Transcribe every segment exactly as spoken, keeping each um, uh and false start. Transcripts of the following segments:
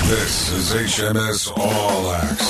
This is H M S All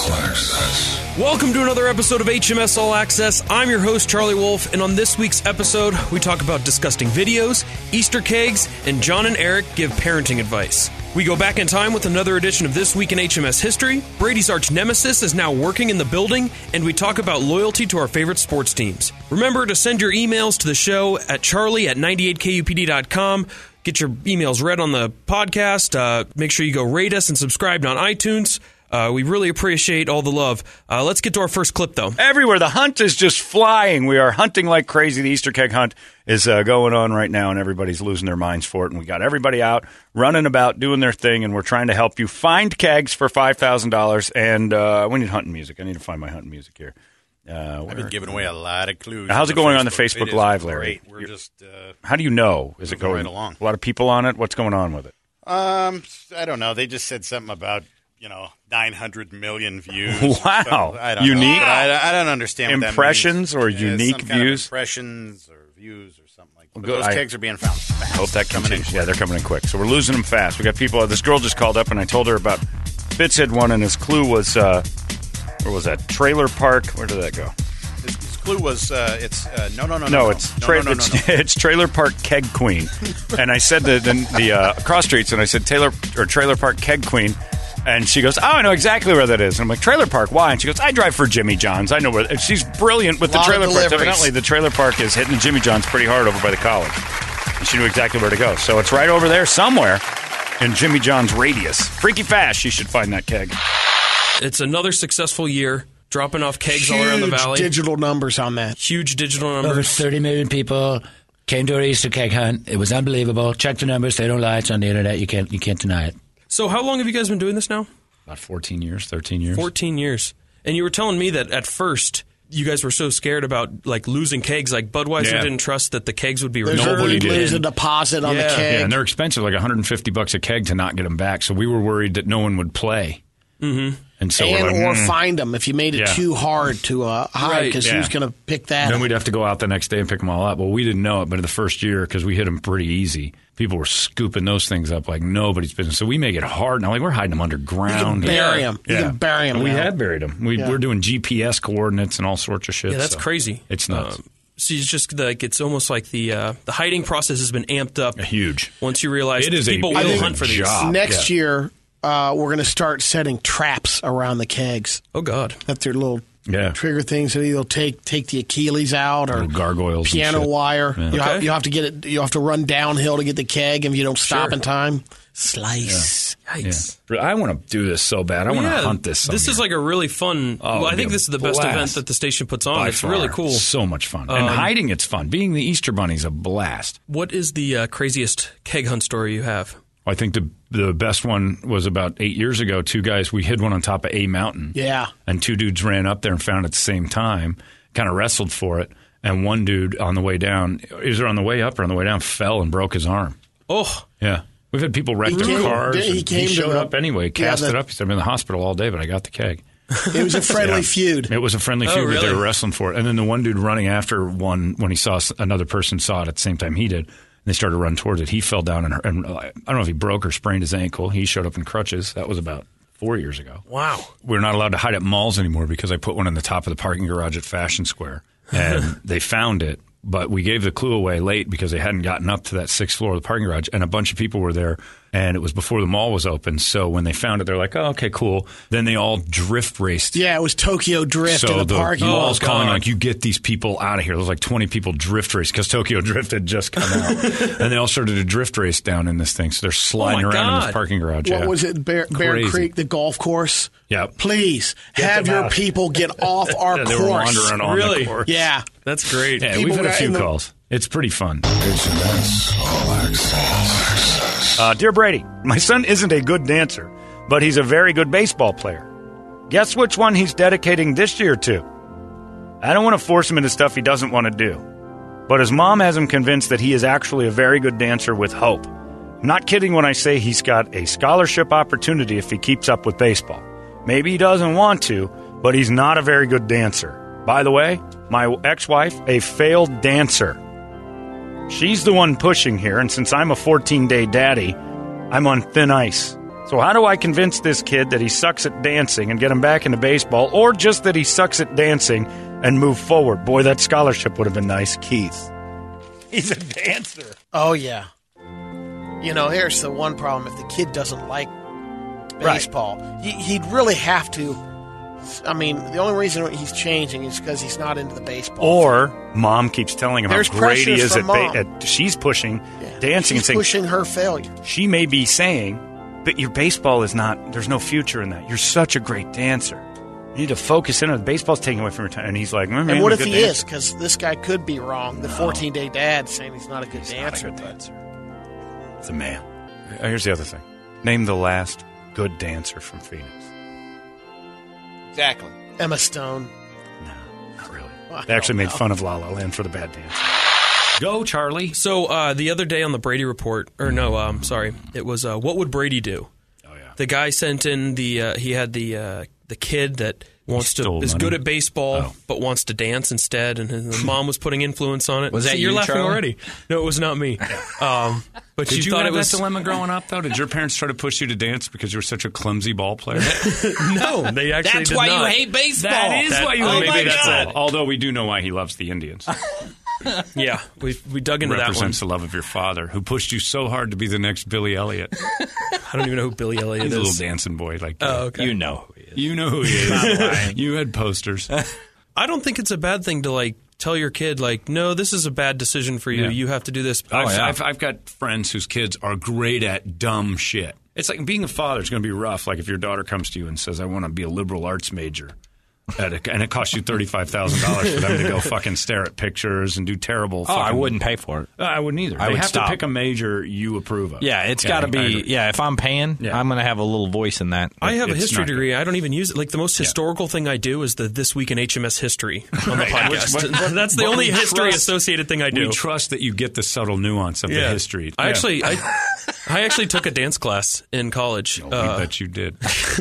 Access. Welcome to another episode of H M S All Access. I'm your host, Charlie Wolf, and on this week's episode, we talk about disgusting videos, Easter kegs, and John and Eric give parenting advice. We go back in time with another edition of This Week in H M S History. Brady's arch nemesis is now working in the building, and we talk about loyalty to our favorite sports teams. Remember to send your emails to the show at charlie at ninety-eight K U P D dot com. Get your emails read on the podcast. Uh, make sure you go rate us and subscribe on iTunes. Uh, we really appreciate all the love. Uh, let's get to our first clip, though. Everywhere. The hunt is just flying. We are hunting like crazy. The Easter keg hunt is uh, going on right now, and everybody's losing their minds for it. And we got everybody out, running about, doing their thing, and we're trying to help you find kegs for five thousand dollars. And uh, we need hunting music. I need to find my hunting music here. Uh, I've been giving away a lot of clues. How's it going on the Facebook it Live, is Larry? Great. We're just. Uh, How do you know? Is it going right along? A lot of people on it? What's going on with it? Um, I don't know. They just said something about, you know, nine hundred million views. Wow. So, I don't Unique? Know. I, I don't understand what impressions that means. or yeah, unique some kind views? Of impressions or views or something like that. But Good. those I kegs are being found fast. Hope that coming in. Yeah, they're coming in quick. So we're losing them fast. We got people. This girl just called up, and I told her about Fitz had one, and his clue was, uh, where was that? Trailer Park. Where did that go? His, his clue was, uh, it's, uh, no, no, no, No, no. it's, no, tra- no, no, it's, no, no. it's Trailer Park Keg Queen. And I said the, the, the uh, cross streets, and I said Taylor or Trailer Park Keg Queen. And she goes, oh, I know exactly where that is. And I'm like, Trailer Park, why? And she goes, I drive for Jimmy John's. I know where. And she's brilliant with the Lot of trailer park. deliveries. Evidently, the trailer park is hitting the Jimmy John's pretty hard over by the college. And she knew exactly where to go. So it's right over there somewhere in Jimmy John's radius. Freaky fast, she should find that keg. It's another successful year, dropping off kegs Huge all around the valley. digital numbers on that. Huge digital Over numbers. thirty million people came to our Easter keg hunt. It was unbelievable. Check the numbers. They don't lie. It's on the internet. You can't you can't deny it. So how long have you guys been doing this now? About fourteen years, thirteen years. fourteen years. And you were telling me that at first you guys were so scared about like losing kegs. Like Budweiser Yeah. didn't trust that the kegs would be There's returned. Nobody a, did. There's a deposit on Yeah. the keg. Yeah, and they're expensive, like one hundred fifty bucks a keg to not get them back. So we were worried that no one would play. Mm-hmm. And so and we're like, or mm. find them if you made it Yeah. too hard to uh, hide, Right. because Yeah. who's going to pick that Then up? we'd have to go out the next day and pick them all up. Well, we didn't know it, but in the first year, because we hit them pretty easy, people were scooping those things up like nobody's business. So we make it hard now. Like we're hiding them You can underground. bury them. You Yeah. can bury them. And we had buried them. We, Yeah. We're doing G P S coordinates and all sorts of shit. Yeah, that's so crazy. It's nuts. Um, so it's just like it's almost like the uh, the hiding process has been amped up. Huge. Once you realize It is a- people it will is a hunt for these. job. Next Yeah. year, uh, we're going to start setting traps around the kegs. Oh God. That's their little Yeah. trigger things that either take take the Achilles out or Little gargoyles and piano shit. wire. Yeah. You, have, Okay. you have to get it. You have to run downhill to get the keg, and if you don't stop Sure. in time, slice. Yikes. Yeah. I want to do this so bad. I Well, want to yeah, hunt this. This is some like a really fun. Oh, well, I it'd think be a this is the best blast. event that the station puts on. By It's far. really cool. So much fun. Um, and hiding, it's fun. Being the Easter Bunny's a blast. What is the uh, craziest keg hunt story you have? I think the the best one was about eight years ago. Two guys, we hid one on top of a mountain. Yeah. And two dudes ran up there and found it at the same time, kind of wrestled for it. And one dude on the way down, either on the way up or on the way down, fell and broke his arm. Oh, Yeah. We've had people wreck He their came- cars. he and came to showed the- up anyway, yeah, cast the- it up. He said, I'm in the hospital all day, but I got the keg. It was a friendly Yeah. feud. It was a friendly Oh, feud, but they really? were wrestling for it. And then the one dude running after one, when he saw s- another person saw it at the same time he did, and they started to run towards it. He fell down, and, and uh, I don't know if he broke or sprained his ankle. He showed up in crutches. That was about four years ago. wow. We're not allowed to hide at malls anymore because I put one in the top of the parking garage at Fashion Square, and they found it. But we gave the clue away late because they hadn't gotten up to that sixth floor of the parking garage, and a bunch of people were there, and it was before the mall was open. So when they found it, they're like, oh, okay, cool. Then they all drift raced. Yeah, it was Tokyo Drift So in the, the parking mall's lot. calling God. like, you get these people out of here. There was like twenty people drift race because Tokyo Drift had just come out. And they all started to drift race down in this thing. So they're sliding Oh my around in God. this parking garage. What yeah. was it? Bear, Bear Crazy. Creek, the golf course? Yeah. Please Get have them your out. people get off our Yeah, course. they were wandering on Really? the course. Yeah. That's great. Yeah, People we've had a got few in the- calls. It's pretty fun. H M S All Access. Uh, Dear Brady, my son isn't a good dancer, but he's a very good baseball player. Guess which one he's dedicating this year to? I don't want to force him into stuff he doesn't want to do, but his mom has him convinced that he is actually a very good dancer with hope. I'm not kidding when I say he's got a scholarship opportunity if he keeps up with baseball. Maybe he doesn't want to, but he's not a very good dancer. By the way, my ex-wife, a failed dancer. She's the one pushing here, and since I'm a fourteen-day daddy, I'm on thin ice. So how do I convince this kid that he sucks at dancing and get him back into baseball, or just that he sucks at dancing and move forward? Boy, that scholarship would have been nice. Keith. He's a dancer. Oh, yeah. You know, here's the one problem. If the kid doesn't like baseball, right. he, he'd really have to. I mean, the only reason he's changing is because he's not into the baseball. Or thing. Mom keeps telling him There's how great he is at, ba- at she's pushing yeah. dancing she's and saying pushing her failure. She may be saying, but your baseball is not, there's no future in that. You're such a great dancer. You need to focus in on the baseball's taking away from your time. And he's like, mm, and what if he dancer. is? Because this guy could be wrong. The fourteen-day dad saying he's not a good he's dancer. Not a good dancer. It's a man. Here's the other thing. Name the last good dancer from Phoenix. Exactly. Emma Stone. No, not really. Well, they actually made know. fun of La La Land for the bad dance. Go, Charlie. So uh, the other day on the Brady Report, or no, um, sorry, it was uh, what would Brady do? Oh yeah. The guy sent in the uh, he had the uh, the kid that wants to is money. good at baseball Oh. but wants to dance instead, and his mom was putting influence on it. Was that See, you, you're laughing Charlie? already? No, it was not me. Um, but Did you, you thought have it was that dilemma growing up, though? Did your parents try to push you to dance because you were such a clumsy ball player? no. They actually That's did why not. you hate baseball. That is That- why you oh hate my baseball. God. Although we do know why he loves the Indians. Yeah, we we dug into that one. Represents the love of your father, who pushed you so hard to be the next Billy Elliot. I don't even know who Billy Elliot He's is. a little dancing boy like that. Oh, okay. You know who he is. You know who he is. You had posters. I don't think it's a bad thing to like tell your kid like, no, this is a bad decision for you. Yeah. You have to do this. I've, yeah. I've, I've got friends whose kids are great at dumb shit. It's like being a father is going to be rough. Like if your daughter comes to you and says, I want to be a liberal arts major. At a, and it costs you thirty-five thousand dollars for them to go fucking stare at pictures and do terrible Oh, fucking... I wouldn't pay for it. Uh, I wouldn't either. I they would have stop. to pick a major you approve of. Yeah, it's Yeah, got to I be. agree. Yeah, if I'm paying, Yeah. I'm going to have a little voice in that. I have a It's history not good. degree. I don't even use it. Like the most historical thing I do is the This Week in H M S History on the podcast. Which- what- That's the what only we history trust- associated thing I do. We trust that you get the subtle nuance of the history. I Yeah. actually, I, I actually took a dance class in college. Oh, Uh, we bet you did.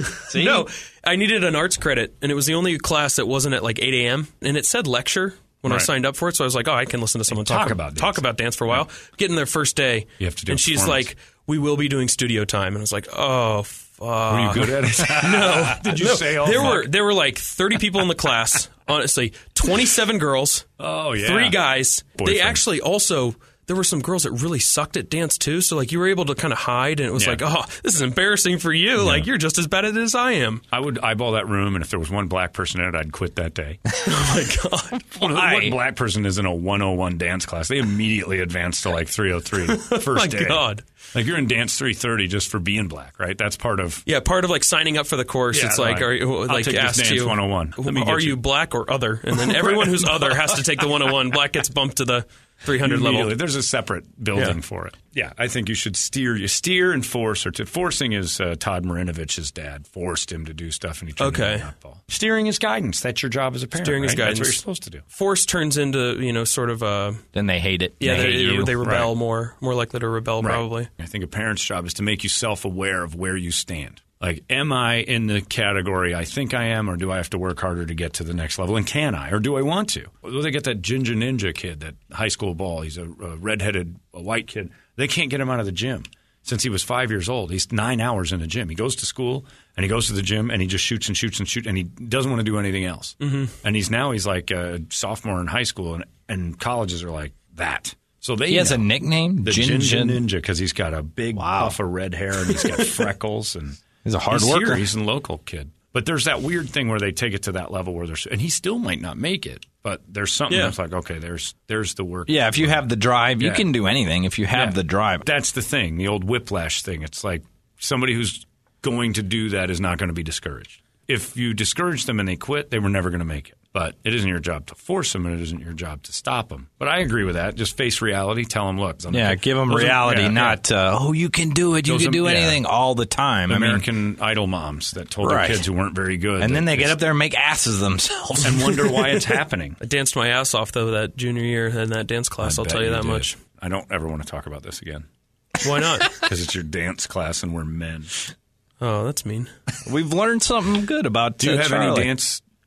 No, I needed an arts credit, and it was the only class that wasn't at like eight a.m. and it said lecture when I Right. signed up for it. So I was like, oh, I can listen to someone talk, Talk about talk dance. about dance for a while. Getting there first day, You have to do and a she's performance. like, we will be doing studio time, and I was like, oh. Fuck. Were you good at it? No. Did you No. say all there fuck? were there were like thirty people in the class. Honestly, twenty-seven girls, Oh, yeah. three guys. They Boyfriend. actually also there were some girls that really sucked at dance too. So like you were able to kind of hide, and it was Yeah. like, oh, this is embarrassing for you. Like you're just as bad at it as I am. I would eyeball that room, and if there was one black person in it, I'd quit that day. Oh my god. What, what black person is in a one oh one dance class? They immediately advance to like three oh three first My day. God. Like you're in dance three thirty just for being black, right? That's part of... Yeah, part of like signing up for the course, Yeah, it's like, right. are you, I'll like take this asks dance you, one oh one. Let me get are you. you black or other? And then everyone who's other has to take the one oh one. Black gets bumped to the three hundred level. Immediately. There's a separate building Yeah. for it. Yeah, I think you should steer. You steer and force. Or to, forcing is uh, Todd Marinovich's dad forced him to do stuff, and he turned Okay. into nutball. Steering is guidance. That's your job as a parent. Steering is right? guidance. That's what you're supposed to do. Force turns into, you know, sort of a Then they hate it. yeah, they, they, hate you. they rebel Right. more, more likely to rebel probably. I think a parent's job is to make you self-aware of where you stand. Like, am I in the category I think I am, or do I have to work harder to get to the next level? And can I, or do I want to? Well, they get that Ginger Ninja kid, that high school ball. He's a, a redheaded a white kid. They can't get him out of the gym. Since he was five years old, he's nine hours in the gym. He goes to school, and he goes to the gym, and he just shoots and shoots and shoots, and he doesn't want to do anything else. Mm-hmm. And he's now he's like a sophomore in high school, and, and colleges are like that. So they He has know. a nickname, The Gin Ginger Gin. Ninja, because he's got a big puff of red hair and he's got freckles, and He's a hard he's worker. Here. He's a local kid. But there's that weird thing where they take it to that level where there's, and he still might not make it, but there's something Yeah. that's like, okay, there's there's the work. Yeah, if you have the drive, you Yeah. can do anything. If you have Yeah. the drive, That's the thing, the old whiplash thing. It's like somebody who's going to do that is not going to be discouraged. If you discourage them and they quit, they were never going to make it. But it isn't your job to force them, and it isn't your job to stop them. But I agree with that. Just face reality. Tell them, look. I'm yeah, a- give them those are- reality, yeah, not uh, oh, you can do it, you Those can are- do yeah. anything all the time. I mean, American Idol moms that told Right. their kids who weren't very good. and then that they get it's- up there and make asses of themselves. and wonder why it's happening. I danced my ass off though that junior year in that dance class. I I'll bet tell you that did. much. I don't ever want to talk about this again Why not? because it's your dance class and we're men. Oh, that's mean. We've learned something good about. Do you uh, have Charlie. any dance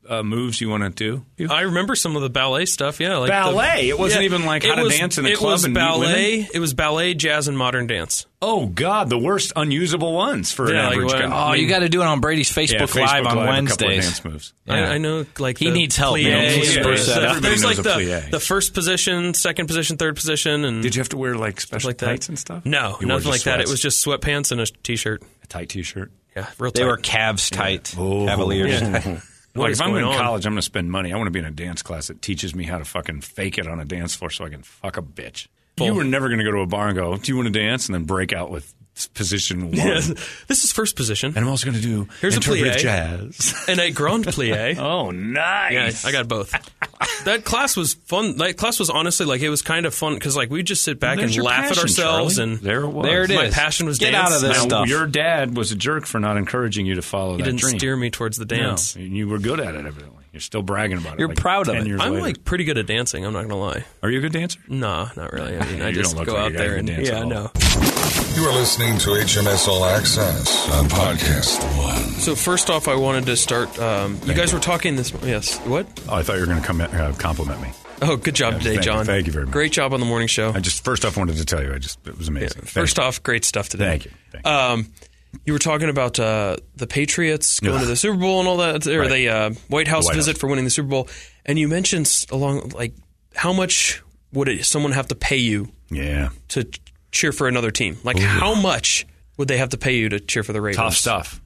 uh, moves you want to do? You? I remember some of the ballet stuff. Yeah, like ballet. The, it wasn't yeah, even like how it to was, dance in a it club was and ballet. meet women. It was ballet, jazz, and modern dance. Oh God, the worst unusable ones for Yeah, an like average when- guy. Oh, you got to do it on Brady's Facebook, yeah, Facebook Live on Live, a couple of Wednesdays. dance moves. I, I know, like He the needs help, plie, man. He's the- super the- set up. There's Everybody like knows a the, plie. the first position, second position, third position, and Did you have to wear like stuff special like that. tights and stuff? No, You wore nothing like just that. It sweats? was just sweatpants and a t-shirt. a tight T-shirt. Yeah, real They tight. were calves tight, Oh. Cavaliers. Yeah. Like What if is I'm in going on? college, I'm going to spend money. I want to be in a dance class that teaches me how to fucking fake it on a dance floor so I can fuck a bitch. You were never going to go to a bar and go, "Do you want to dance?" and then break out with position one. Yeah, this is first position. And I'm also going to do Here's a interpretive plie. jazz. And a grand plie. Oh, nice. Yeah, I got both. That class was fun. That class was honestly like it was kind of fun because like we just sit back There's and your laugh at passion, ourselves Charlie. and There it was. There it my is. passion was Get dance. out of this Now, stuff. your dad was a jerk for not encouraging you to follow He that didn't dream. steer me towards the dance. No, and you were good at it, evidently. You're still bragging about it. You're like proud of ten it. Years I'm later. like pretty good at dancing. I'm not gonna lie. Are you a good dancer? Nah, not really. I mean, I You just don't look go like out a guy there who and can dance yeah, at all. no. You are listening to H M S All Access on Podcast One. So first off, I wanted to start. Um, you guys were talking this. Yes. What? Oh, I thought you were going to come uh, compliment me. Oh, good job Yeah, today, thank you. John. Thank you very much. Great job on the morning show. I just first off wanted to tell you, I just it was amazing. Thank First you. off, great stuff today. Thank you. Thank you. Um, you were talking about uh, the Patriots going Ugh. to the Super Bowl and all that, or Right. the uh, White House White visit House. for winning the Super Bowl, and you mentioned s- along like how much would it, someone have to pay you Yeah, to ch- cheer for another team? Like how much would they have to pay you to cheer for the Ravens? tough stuff.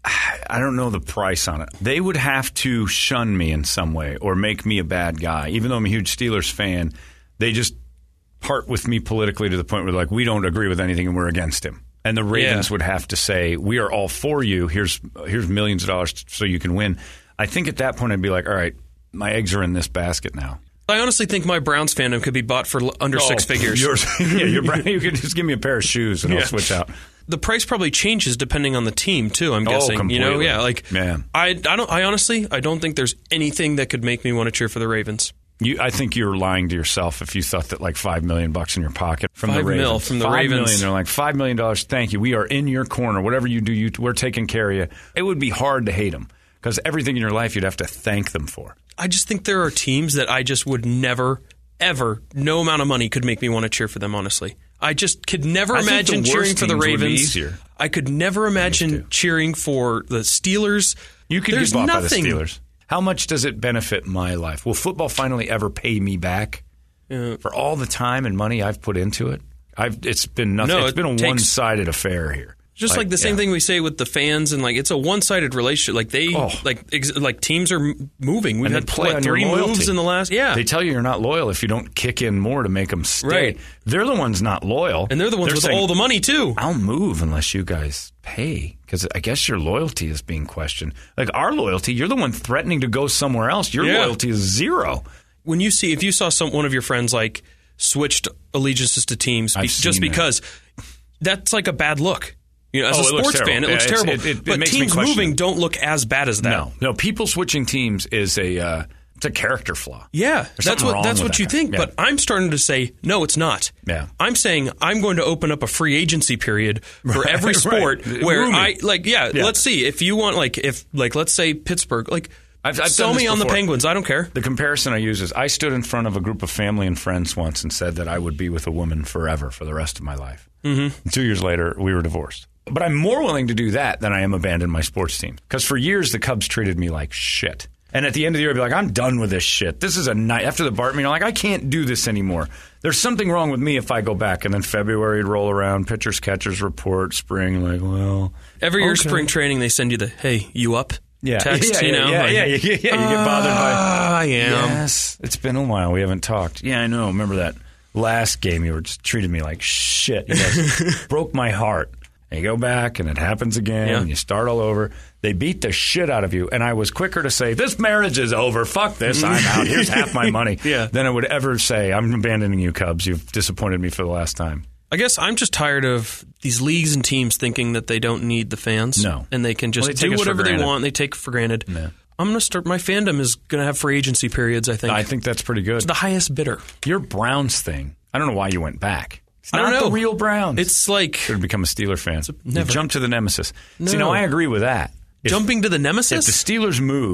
I don't know the price on it. They would have to shun me in some way or make me a bad guy. Even though I'm a huge Steelers fan, they just part with me politically to the point where like we don't agree with anything and we're against him. And the Ravens Yeah. would have to say, we are all for you. Here's here's millions of dollars so you can win. I think at that point I'd be like, all right, my eggs are in this basket now. I honestly think my Browns fandom could be bought for l- under six Oh, figures. Yours, yeah, you're right. You could just give me a pair of shoes and Yeah. I'll switch out. The price probably changes depending on the team too. I'm Oh, guessing. You know, completely. yeah. Like, Man. I, I don't. I honestly, I don't think there's anything that could make me want to cheer for the Ravens. You, I think you're lying to yourself if you thought that like five million bucks in your pocket from Five the Ravens. mil from the five Ravens. million, they're like five million dollars. Thank you. We are in your corner. Whatever you do, you, we're taking care of you. It would be hard to hate them because everything in your life you'd have to thank them for. I just think there are teams that I just would never, ever, no amount of money could make me want to cheer for them. Honestly, I just could never I think imagine the worst cheering for the teams would be Ravens. easier. I could never imagine too. cheering for the Steelers. You could There's get bought nothing. by the Steelers. How much does it benefit my life? Will football finally ever pay me back Yeah. for all the time and money I've put into it? I've it's been nothing. No, it's it been a takes- one-sided affair here. Just like, the same yeah. thing we say with the fans, and like it's a one-sided relationship. Like they, Oh. like ex- like teams are m- moving. We've And they had play what, on your three loyalty. moves in the last, yeah. They tell you you're not loyal if you don't kick in more to make them stay. Right. They're the ones not loyal. and they're the ones with saying, all the money too. I'll move unless you guys pay because I guess your loyalty is being questioned. Like our loyalty, you're the one threatening to go somewhere else. Your Yeah. loyalty is zero. When you see, if you saw some one of your friends like switched allegiances to teams be, I've just seen that. because that's like a bad look. You know, as Oh, a it looks sports fan, terrible. it looks Yeah, it's- terrible. it- it- it but makes me teams question moving it. don't look as bad as that. No, no. People switching teams is a uh, it's a character flaw. Yeah, There's that's something what wrong that's with what that you guy. think. Yeah. But I'm starting to say no, it's not. Yeah. I'm saying I'm going to open up a free agency period for Right, every sport right. where Rooming. I like. Yeah, Yeah. let's see if you want like if like let's say Pittsburgh like. I've- I've sell done me this on the before. Penguins. I don't care. The comparison I use is I stood in front of a group of family and friends once and said that I would be with a woman forever for the rest of my life. Mm-hmm. Two years later, we were divorced. But I'm more willing to do that than I am abandon my sports team. Because for years, the Cubs treated me like shit. And at the end of the year, I'd be like, I'm done with this shit. This is a night. After the Bart meeting, I'm like, I can't do this anymore. There's something wrong with me if I go back. And then February would roll around, pitchers, catchers report, spring, like, well. Every year, okay. spring training, they send you the "Hey, you up?" Yeah. text. yeah, you yeah, know, yeah, like, yeah, yeah, yeah, You get bothered by "Ah, I am. Yes. It's been a while. We haven't talked. Yeah, I know. Remember that last game you were just treating me like shit. You guys broke my heart. And you go back and it happens again Yeah. and you start all over. They beat the shit out of you. And I was quicker to say, this marriage is over. Fuck this. I'm out. Here's half my money. Yeah. Than I would ever say, I'm abandoning you, Cubs. You've disappointed me for the last time. I guess I'm just tired of these leagues and teams thinking that they don't need the fans. No. And they can just Well, they take do us for whatever they granted. want. They take it for granted. Yeah. I'm going to start, my fandom is going to have free agency periods, I think. I think that's pretty good. the highest bidder. Your Browns thing, I don't know why you went back. It's I don't not know. the real Browns. It's like Should have become a Steeler fan. never. You jump to the nemesis. No. See, now I agree with that. If- jumping to the If nemesis. the Steelers moved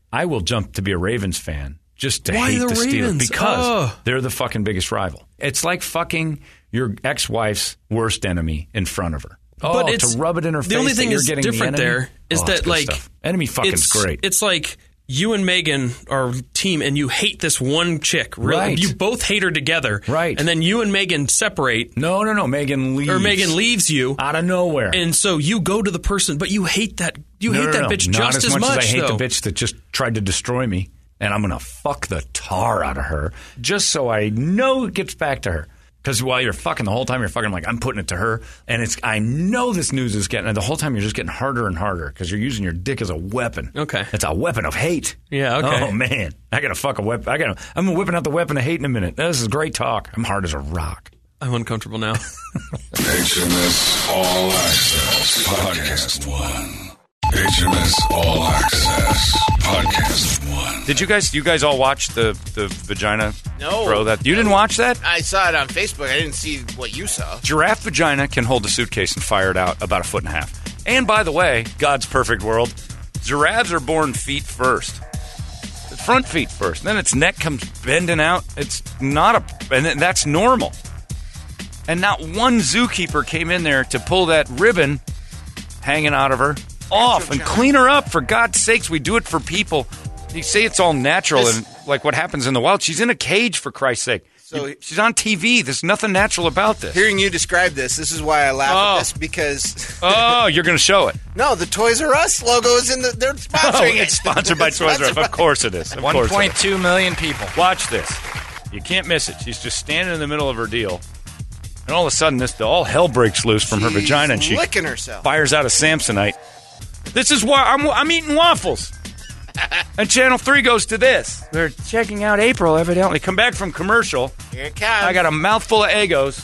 I will jump to be a Ravens fan just to Why hate the the, Steelers Ravens? because Oh. they're the fucking biggest rival. It's like fucking your ex-wife's worst enemy in front of her. Oh, But it's- to rub it in her the face only that thing you're is getting different the enemy? there is Oh, that, it's good like, stuff. Enemy fucking's it's great. It's like you and Megan are team, and you hate this one chick. Really, Right. you both hate her together, Right. And then you and Megan separate, no, no, no. Megan leaves. or Megan leaves you, out of nowhere. and so you go to the person, but you hate that. You No, hate no, that no. bitch Not just as much, much. as I hate though. the bitch that just tried to destroy me, and I'm going to fuck the tar out of her just so I know it gets back to her. Because while you're fucking the whole time, you're fucking I'm like, I'm putting it to her, and it's I know this news is getting, and the whole time you're just getting harder and harder because you're using your dick as a weapon. Okay. It's a weapon of hate. Yeah, okay. Oh, man. I got to fuck a weapon. I got to, I'm whipping out the weapon of hate in a minute. This is great talk. I'm hard as a rock. I'm uncomfortable now. H M S All Access Podcast One. H M S All Access Podcast One. Did you guys? You guys all watch the the vagina? No. Throw that. You didn't watch that? I saw it on Facebook. I didn't see what you saw. Giraffe vagina can hold a suitcase and fire it out about a foot and a half. And by the way, God's perfect world, giraffes are born feet first. Front feet first. Then its neck comes bending out. It's not a, and that's normal. And not one zookeeper came in there to pull that ribbon hanging out of her off and clean her up. For God's sakes, we do it for people. You say it's all natural This- and like what happens in the wild. She's in a cage, for Christ's sake. So- You- she's on T V. There's nothing natural about this. Hearing you describe this, this is why I laugh Oh. at this because Oh, you're going to show it. no, the Toys R Us logo is in the. They're Oh, sponsoring it. it's sponsored by It's Toys R Us. sponsored Of by- course it is. Of one course it point is. two million people. Watch this. You can't miss it. She's just standing in the middle of her deal, and all of a sudden, this all hell breaks loose from her She's vagina, and she licking herself. fires out a Samsonite. This is why I'm, I'm eating waffles. And Channel three goes to this. They're checking out April, evidently. Come back from commercial. Here it comes. I got a mouthful of Eggos,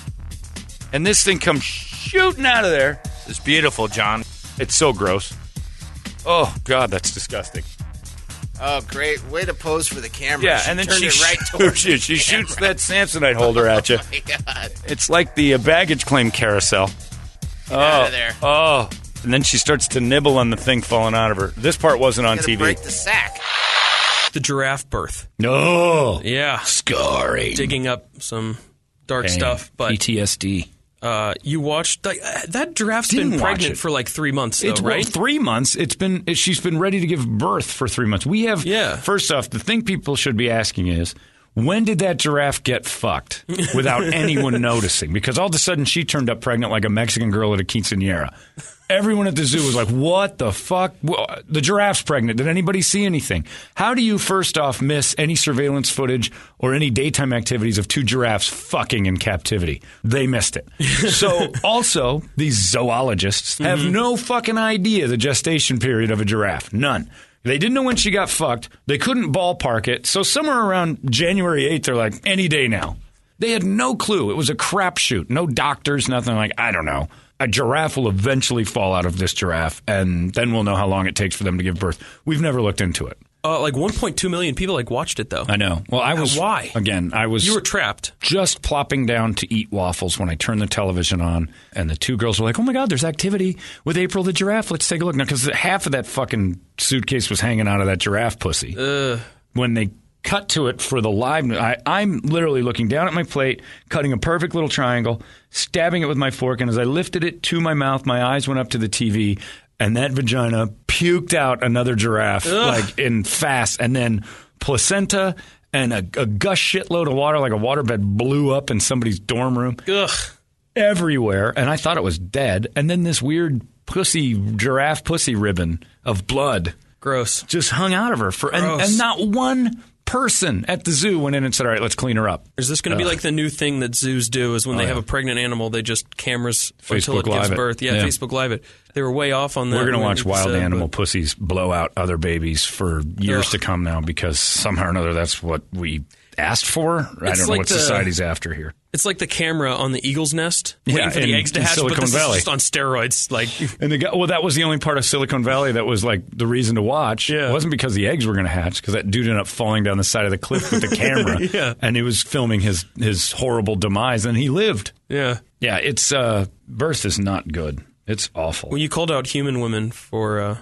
and this thing comes shooting out of there. It's beautiful, John. It's so gross. Oh, God, that's disgusting. Oh, great way to pose for the camera. Yeah, She and then turned she, it right shoots, towards she, the she shoots camera. that Samsonite holder at you. Oh my God. It's like the uh, baggage claim carousel. Get oh, out of there. Oh, and then she starts to nibble on the thing falling out of her. This part wasn't on Gonna T V. break the sack. The giraffe birth. No. Yeah, Scarring. digging up some dark Pain. stuff, but P T S D. uh, you watched like, uh, that giraffe's Didn't been watch pregnant it. for like three months, though, It's well, right? three months. It's been it, she's been ready to give birth for three months. We have Yeah. First off, the thing people should be asking is, when did that giraffe get fucked without anyone noticing? Because all of a sudden she turned up pregnant like a Mexican girl at a quinceañera. Everyone at the zoo was like, "What the fuck? Well, the giraffe's pregnant. Did anybody see anything?" How do you first off miss any surveillance footage or any daytime activities of two giraffes fucking in captivity? They missed it. So also, these zoologists have no fucking idea the gestation period of a giraffe. None. They didn't know when she got fucked. They couldn't ballpark it. So somewhere around January eighth, they're like, any day now. They had no clue. It was a crapshoot. No doctors, nothing. Like, I don't know. A giraffe will eventually fall out of this giraffe, and then we'll know how long it takes for them to give birth. We've never looked into it. Uh, like one point two million people like watched it though. I know. Well, I was. why? Again, I was. You were trapped. just plopping down to eat waffles when I turned the television on, and the two girls were like, "Oh my God, there's activity with April the giraffe. Let's take a look." Now, because half of that fucking suitcase was hanging out of that giraffe pussy. Uh, When they cut to it for the live, I, I'm literally looking down at my plate, cutting a perfect little triangle, stabbing it with my fork, and as I lifted it to my mouth, my eyes went up to the T V, and that vagina puked out another giraffe like in fast, and then placenta and a, a gush shitload of water, like a waterbed, blew up in somebody's dorm room ugh. everywhere, and I thought it was dead. And then this weird pussy giraffe pussy ribbon of blood Gross. just hung out of her for, and, Gross. and not one person at the zoo went in and said, "All right, let's clean her up." Is this going to be Ugh. like the new thing that zoos do? Is when Oh, they yeah. have a pregnant animal, they just cameras until Facebook it gives Live it. birth. Yeah, Yeah. Facebook Live it. They were way off on that. We're going to when watch it wild said, animal but- pussies blow out other babies for years Ugh. to come now, because somehow or another that's what we asked for. I It's don't know like what the- society's after here. It's like the camera on the eagle's nest, Yeah, waiting for the in- eggs to in hatch, but Silicon this Valley. is just on steroids. Like, And the guy, well, that was the only part of Silicon Valley that was like the reason to watch. Yeah. It wasn't because the eggs were going to hatch, because that dude ended up falling down the side of the cliff with the camera. Yeah. And he was filming his, his horrible demise, and he lived. yeah. Yeah, it's uh, birth is not good. It's awful. Well, you called out human women for uh, well,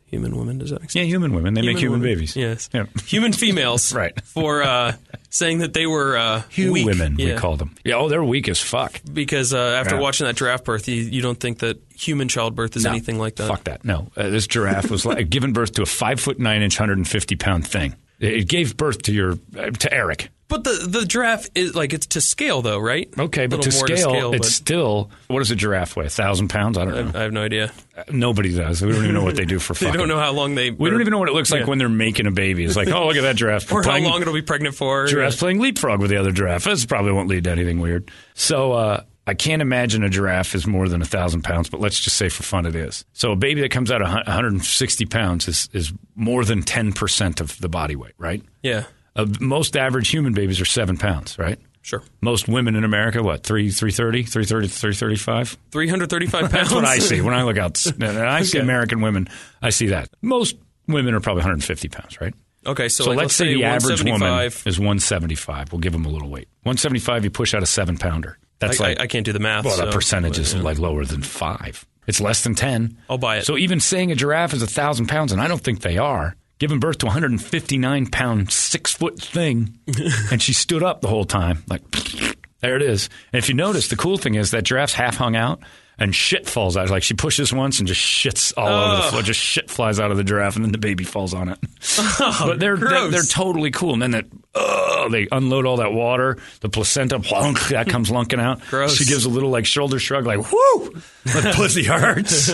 Human women, does that make sense? Yeah, human women. They Human make human women. babies. Yes. Yeah. Human females. Right. For uh, saying that they were uh, Hugh weak. women, we Yeah. call them. Yeah, oh, they're weak as fuck. Because uh, after Yeah. watching that giraffe birth, you, you don't think that human childbirth is No, anything like that. Fuck that. No. Uh, this giraffe was like giving birth to a five foot nine inch, one hundred fifty pound thing. It gave birth to your uh, to Eric. But the, the giraffe is like it's to scale though, right? Okay, but to Little more scale, scale, it's but still what does a giraffe weigh? A thousand pounds? I don't I, know. I have no idea. Uh, Nobody does. We don't even know what they do for They fucking. don't know how long they. We don't even know what it looks like Yeah. when they're making a baby. It's like, oh, look at that giraffe. or how playing, long it'll be pregnant for. Giraffe's playing leapfrog with the other giraffe. This probably won't lead to anything weird. So uh, I can't imagine a giraffe is more than a thousand pounds, but let's just say for fun it is. So a baby that comes out one hundred sixty pounds is, is more than ten percent of the body weight, right? Yeah, Uh, most average human babies are seven pounds, right? sure. Most women in America, what, three, three thirty, three thirty, three thirty-five? three hundred thirty-five pounds. That's what I see when I look out. And I see Okay. American women. I see that. Most women are probably one hundred fifty pounds, right? Okay, so, So like, let's, say, the one average woman seventy-five. is one seventy-five. We'll give them a little weight. one seventy-five, you push out a seven pounder. That's I, like I, I can't do the math. well, so, that percentage but, is yeah. like lower than five. It's less than ten. I'll buy it. So even saying a giraffe is a thousand pounds, and I don't think they are, giving birth to a one hundred fifty-nine pound, six foot thing, and she stood up the whole time, like there it is. And if you notice, the cool thing is that giraffe's half hung out. And shit falls out. Like she pushes once and just shits all Oh. over the floor. Just shit flies out of the giraffe, and then the baby falls on it. but they're, they're gross. they're totally cool. And then that oh, they unload all that water. The placenta, plunk, that comes lunking out. Gross. She gives a little like shoulder shrug, like whoo, my pussy hurts.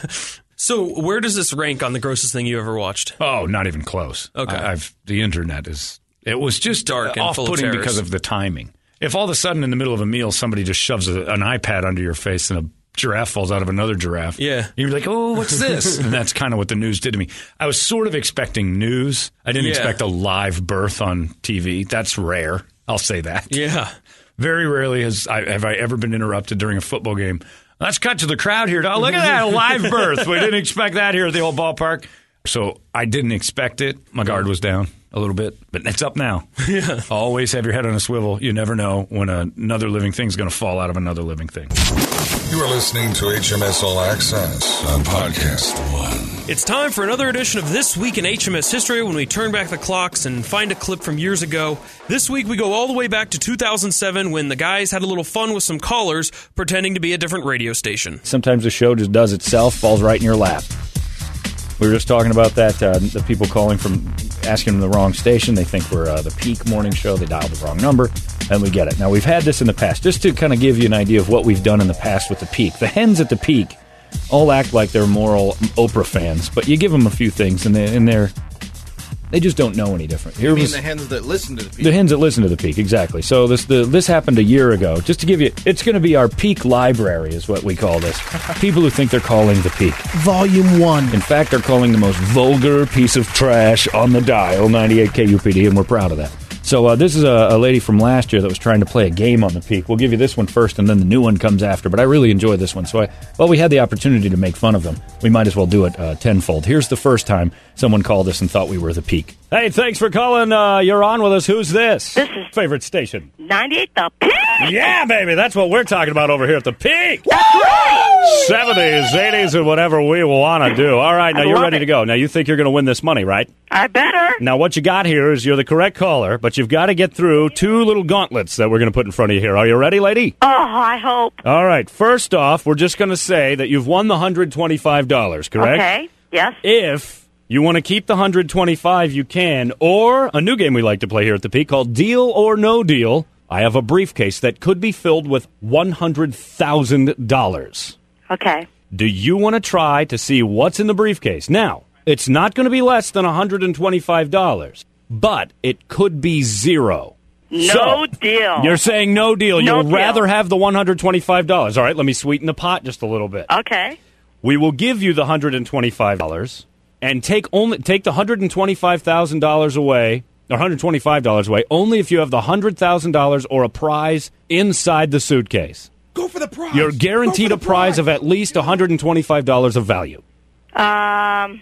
So where does this rank on the grossest thing you ever watched? Oh, not even close. Okay. I, I've the internet is it was just Dark and full of off-putting terrors. because of the timing. If all of a sudden in the middle of a meal somebody just shoves a, an iPad under your face and a giraffe falls out of another giraffe, Yeah. you're like, oh, what's this? And that's kind of what the news did to me. I was sort of expecting news. I didn't Yeah. expect a live birth on T V. That's rare. I'll say that. Yeah. Very rarely has I, have I ever been interrupted during a football game. Let's cut to the crowd here. Oh, look at that, a live birth. We didn't expect that here at the old ballpark. So I didn't expect it. My guard was down a little bit, but it's up now. Yeah. Always have your head on a swivel. You never know when another living thing's going to fall out of another living thing. You are listening to H M S All Access on Podcast One. It's time for another edition of This Week in H M S History when we turn back the clocks and find a clip from years ago. This week we go all the way back to two thousand seven when the guys had a little fun with some callers pretending to be a different radio station. Sometimes the show just does itself, falls right in your lap. We were just talking about that, uh, the people calling from asking them the wrong station. They think we're uh, the Peak morning show. They dialed the wrong number, and we get it. Now, we've had this in the past. Just to kind of give you an idea of what we've done in the past with the Peak. The hens at the Peak all act like they're moral Oprah fans, but you give them a few things, and, they, and they're they just don't know any different. Here You mean was the hens that listen to the the people? hens that listen to the Peak, exactly. So this the, this happened a year ago. Just to give you, it's going to be our Peak library, is what we call this. People who think they're calling the Peak. Volume one. In fact, they're calling the most vulgar piece of trash on the dial, ninety-eight K U P D, and we're proud of that. So uh, this is a, a lady from last year that was trying to play a game on the Peak. We'll give you this one first, and then the new one comes after. But I really enjoy this one. So I, well, we had the opportunity to make fun of them. We might as well do it uh, tenfold. Here's the first time someone called us and thought we were the Peak. Hey, thanks for calling. Uh, you're on with us. Who's this? This is Favorite station. ninety-eight The Peak. Yeah, baby. That's what we're talking about over here at the Peak. That's right. seventies, eighties, and whatever we want to do. All right, now I you're love ready it. to go. Now you think you're going to win this money, right? I better. Now what you got here is you're the correct caller, but you've got to get through two little gauntlets that we're going to put in front of you here. Are you ready, lady? Oh, I hope. All right. First off, we're just going to say that you've won the one hundred twenty-five dollars, correct? Okay. Yes. If you want to keep the one hundred twenty-five, you can. Or a new game we like to play here at the Peak called Deal or No Deal. I have a briefcase that could be filled with one hundred thousand dollars. Okay. Do you want to try to see what's in the briefcase? Now, it's not going to be less than one hundred twenty-five dollars, but it could be zero. No So, deal. You're saying no deal. No You'll deal. rather have the one hundred twenty-five dollars. All right, let me sweeten the pot just a little bit. Okay. We will give you the one hundred twenty-five dollars and take only take the one hundred twenty-five thousand dollars away, or one hundred twenty-five dollars away, only if you have the one hundred thousand dollars or a prize inside the suitcase. Go for the prize. You're guaranteed Go a for the prize of at least one hundred twenty-five dollars of value. Um,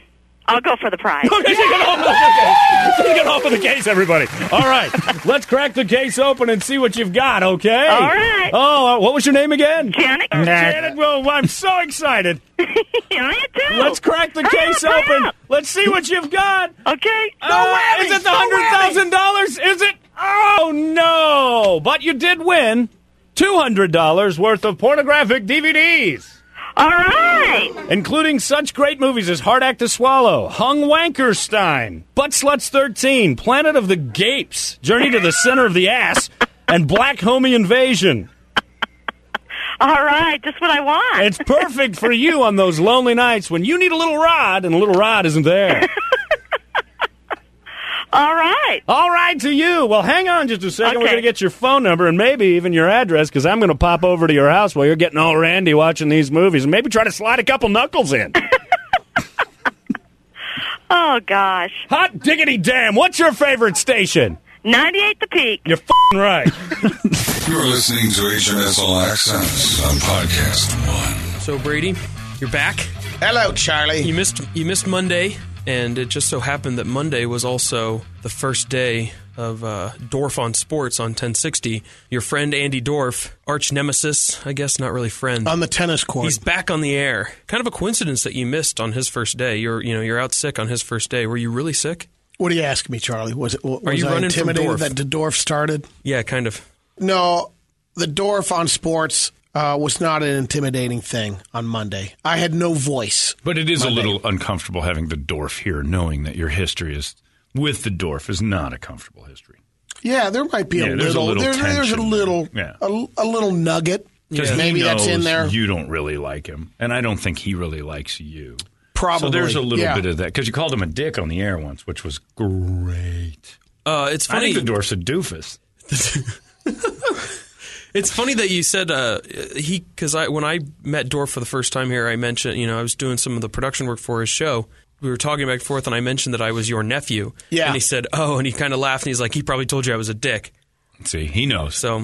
I'll go for the prize. Okay, she's going off of the case. She's going off of the case, everybody. All right, let's crack the case open and see what you've got, okay? All right. Oh, uh, what was your name again? Janet. Janet, well, I'm so excited. I too. Let's crack the Hurry case up, hurry open. up. Let's see what you've got. Okay. Uh, is it the one hundred thousand dollars? Is it? Oh, no. But you did win two hundred dollars worth of pornographic D V Ds. All right. Including such great movies as Hard Act to Swallow, Hung Wankerstein, Butt Sluts thirteen, Planet of the Gapes, Journey to the Center of the Ass, and Black Homie Invasion. All right. Just what I want. It's perfect for you on those lonely nights when you need a little rod and a little rod isn't there. All right. All right to you. Well, hang on just a second. Okay. We're going to get your phone number and maybe even your address because I'm going to pop over to your house while you're getting all randy watching these movies and maybe try to slide a couple knuckles in. Oh, gosh. Hot diggity damn. What's your favorite station? ninety-eight The Peak. You're f***ing right. You're listening to H M S All Access on Podcast One. So Brady, you're back. Hello, Charlie. You missed you missed Monday, and it just so happened that Monday was also the first day of uh, Dorf on Sports on ten sixty. Your friend Andy Dorf, arch nemesis, I guess not really friend. On the tennis court. He's back on the air. Kind of a coincidence that you missed on his first day. You're you know you're out sick on his first day. Were you really sick? What are you asking me, Charlie? Was it was Are you I running from intimidated Dorf? that the Dorf started? Yeah, kind of. No, the Dorf on Sports uh, was not an intimidating thing on Monday. I had no voice. But it is Monday. a little uncomfortable having the Dorf here, knowing that your history is with the Dorf is not a comfortable history. Yeah, there might be Yeah, a, there's a little, little there, There's a tension little, there. a, a little nugget. Because Yeah. he Maybe that's in knows there. You don't really like him, and I don't think he really likes you. Probably. So there's a little yeah. bit of that because you called him a dick on the air once, which was great. Uh, it's I funny. think the Dorf's a doofus. It's funny that you said uh, he because I when I met Dorf for the first time here, I mentioned you know I was doing some of the production work for his show. We were talking back and forth, and I mentioned that I was your nephew. Yeah. And he said, "Oh," and he kind of laughed, and he's like, "He probably told you I was a dick." See, he knows. So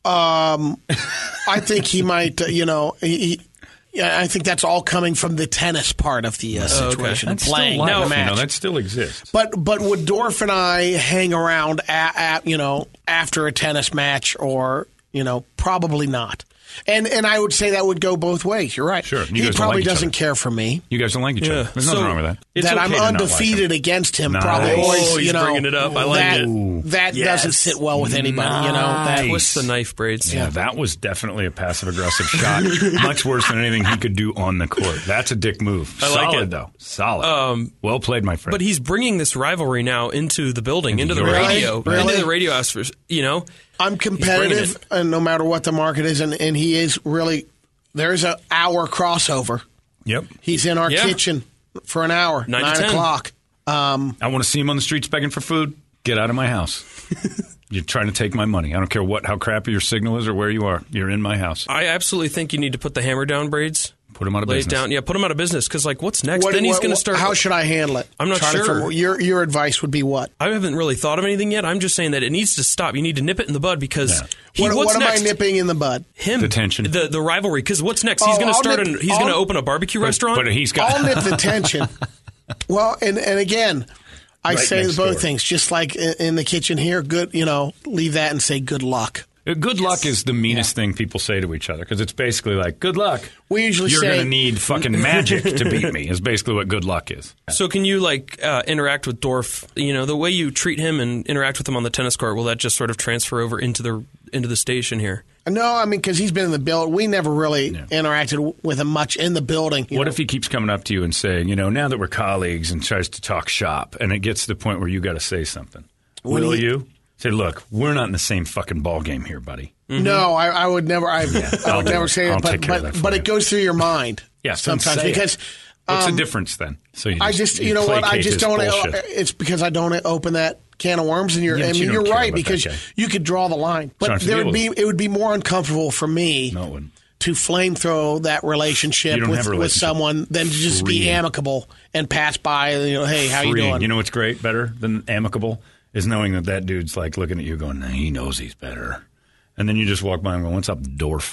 Um, I think he might, uh, you know, he, he, yeah, I think that's all coming from the tennis part of the uh, Oh, okay. situation, That's playing still life, the match. you know, that still exists. But but would Dorf and I hang around at, at you know after a tennis match or you know probably not. And and I would say that would go both ways. You're right. Sure. You He guys don't probably like each doesn't other. care for me. You guys don't like each Yeah. other. There's So- nothing wrong with that. It's that okay I'm to not like undefeated him. against him. Nice. Probably Oh, always, he's you know, bringing it up. I like that, it. That Yes. doesn't sit well with anybody. You know, that Nice. twist the knife braids. Yeah, that was definitely a passive aggressive shot. Much worse than anything he could do on the court. That's a dick move. I like Solid, it. though. Solid. Um, well played, my friend. But he's bringing this rivalry now into the building, into the Really? radio, Really? into the radio asphere. You know, I'm competitive, and no matter what the market is, and, and he is really. There's an hour crossover. Yep. He's in our Yeah. kitchen for an hour, Nine to nine ten. o'clock. Um, I want to see him on the streets begging for food. Get out of my house. You're trying to take my money. I don't care what how crappy your signal is or where you are. You're in my house. I absolutely think you need to put the hammer down braids. Put him out of Lay business. it down. Yeah, put him out of business because, like, what's next? what- then he's what- going to what- start. How should I handle it? I'm not Charlie, sure. from- your your advice would be what? I haven't really thought of anything yet. I'm just saying that it needs to stop. You need to nip it in the bud because Yeah. he, What, what's what am next? I nipping in the bud? Him, The tension. the the rivalry. Because what's next? He's Oh, going to I'll start. nip- An, he's I'll- going to open a barbecue restaurant. But he's got. I'll nip the tension. Well, and and again, I Right say next both door. things. Just like in, in the kitchen here, good. You know, leave that and say good luck. Uh, Good luck is the meanest thing people say to each other because it's basically like, good luck. We usually You're say going to need fucking magic to beat me is basically what good luck is. So can you like uh, interact with Dorf? You know, the way you treat him and interact with him on the tennis court. Will that just sort of transfer over into the into the station here? No, I mean, because he's been in the building. We never really Yeah. interacted with him much in the building. you What know. if he keeps coming up to you and saying, you know, now that we're colleagues and tries to talk shop and it gets to the point where you got to say something? When Will he- you? Say, look, we're not in the same fucking ball game here, buddy. No, I, I would never. I, I I'll would do never it. say I'll it, but take care of that but, for but you. it goes through your mind. Yes, then sometimes say it. because What's um, the difference then? So you I just, you know what? I placate just his don't. bullshit. It's because I don't open that can of worms, and you're. Yeah, I but mean, you you're don't care right about that because guy. you could draw the line, but Trying to there deal would be. with It would be more uncomfortable for me. No, it wouldn't. To flamethrow that relationship You don't with, have a with relationship. someone than to just be Free. amicable and pass by. You know, hey, how you Freeing. doing? You know what's great, better than amicable, is knowing that that dude's like looking at you going, nah, he knows he's better. And then you just walk by and go, what's up, Dorf?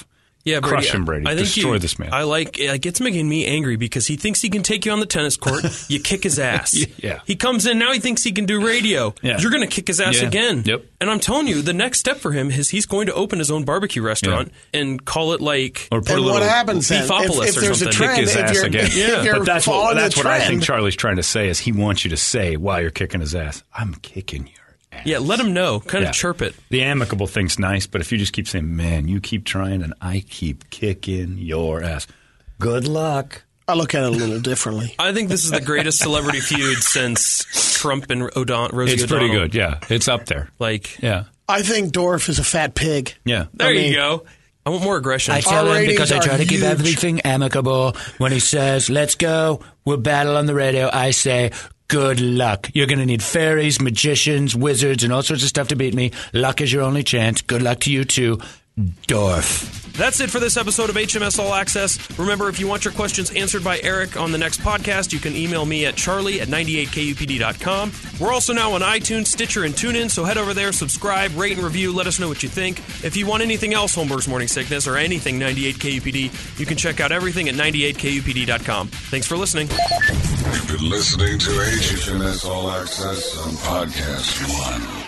Yeah, Brady, Crush him, Brady. I think Destroy you, this man. I like it. It's making me angry because he thinks he can take you on the tennis court. You kick his ass. Yeah. He comes in now. He thinks he can do radio. Yeah. You're going to kick his ass Yeah. again. Yep. And I'm telling you, the next step for him is he's going to open his own barbecue restaurant and call it like Or put And a little what happens then? Beefopolis If, if or there's something. a trend, kick his if ass you're, again. if Yeah. you're But that's what following that's the what I think trend- Charlie's trying to say is he wants you to say while you're kicking his ass, I'm kicking your ass. yeah. Let him know. Kind Yeah. of chirp it. The amicable thing's nice, but if you just keep saying, man, you keep trying and I keep kicking your ass, good luck. I look at it a little differently. I think this is the greatest celebrity feud since Trump and O'Don- Rosie It's O'Donnell. pretty good, yeah. It's up there. Like, Yeah. I think Dorf is a fat pig. Yeah. there I you mean- go. I want more aggression. I tell Our him because I ratings try are to keep huge. everything amicable. When he says, let's go, we'll battle on the radio, I say, good luck. You're going to need fairies, magicians, wizards, and all sorts of stuff to beat me. Luck is your only chance. Good luck to you too, Dorf. That's it for this episode of H M S All Access. Remember, if you want your questions answered by Eric on the next podcast, you can email me at charlie at ninety-eight K U P D dot com. We're also now on iTunes, Stitcher, and TuneIn, so head over there, subscribe, rate, and review. Let us know what you think. If you want anything else, Holmberg's Morning Sickness, or anything ninety-eight K U P D, you can check out everything at ninety-eight K U P D dot com. Thanks for listening. You've been listening to H M S All Access on Podcast One.